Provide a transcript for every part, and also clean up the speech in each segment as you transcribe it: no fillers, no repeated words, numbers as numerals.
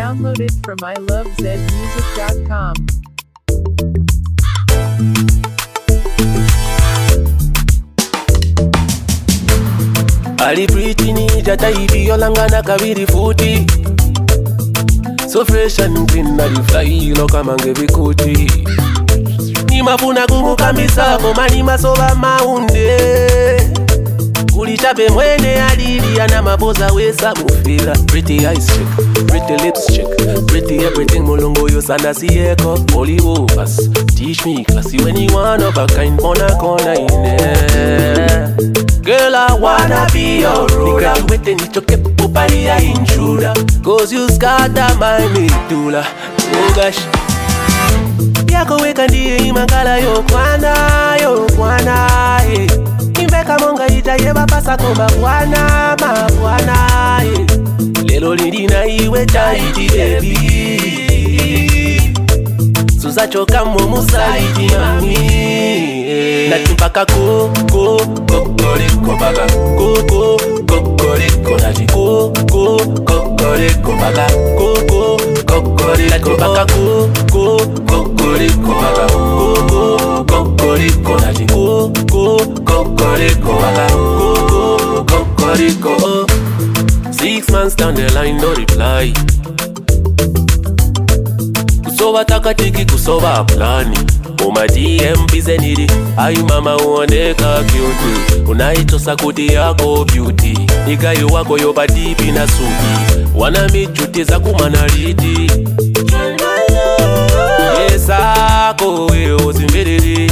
Download it from ilovezmusic.com. Ali pretty ninja type yolangana kabiri futi. So fresh and clean na fly loka mange bikuti. Ni mafuna kunguka misako mani masoba maunde. Kulichape mwene adili ana maboza wesa mufila. Pretty eyes chick, pretty lips chick, pretty everything mulungu yo sana siyeko. Holy overs, teach me classy when you one of a kind mona kona ine. Girl, I wanna be your ruler. Waiting to keep upari ya intruder. Cause you scatter my medulla. Oh gosh. Yako weka ndiye imangala yo kwana eh. Imbeka monga itayeba pasa komba kwana eh. Lelo lindina iwe taiti baby. Suza choka momu saidi mami. Natupaka kokoreko baga. Kokoreko naji. Kokoreko baga. Kokoreko baga. Kokoreko baga. Kokoreko naji. Kokoreko baga. Kokoreko. 6 months down the line, no reply. Kusoba takatiki, kusoba plani. Uma DM bize nidi. Ay mama uoneka beauty. Unaitosa kuti yako beauty. Nigayo wako yoba dipi na sugi. Wana michuti za kumanariti. Yes ako weo zimbedede.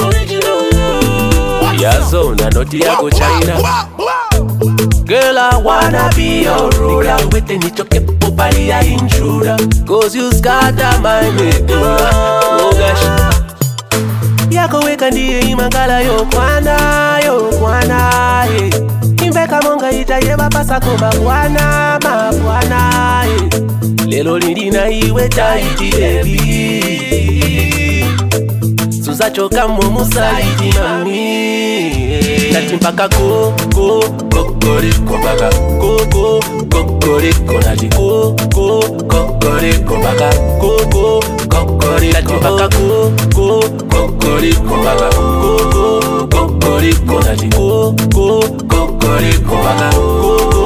Yazo na noti yako China. Girl, I wanna be your ruler. Waiting to keep upari ya intruder. Cause you scatter my medulla. Oh gosh. Yako weka ndiye imangala yo kwana eh. Imbeka monga itayeba pasa komba kwana eh. Lelo lindina iwe taiti baby. Suza choka momu saidi mami. Natimpaka kokoreko baga. Kokoreko naji. Kokoreko baga. Natimpaka kokoreko baga. Kokoreko naji. Kokoreko baga.